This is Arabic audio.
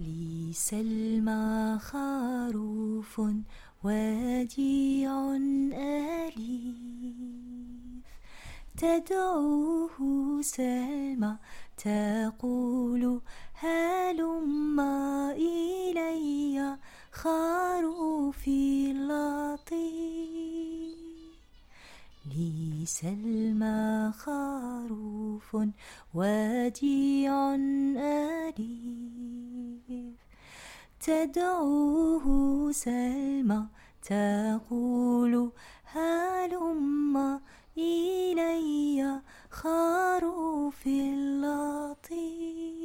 لي سلمى خروف وديع أليف، تدعوه سلمى تقول هلما إلي خروفي اللطيف. لي سلمى خروف وديع أليف، تدعوه سلمى تقول هلما إلي خروفي اللطيف.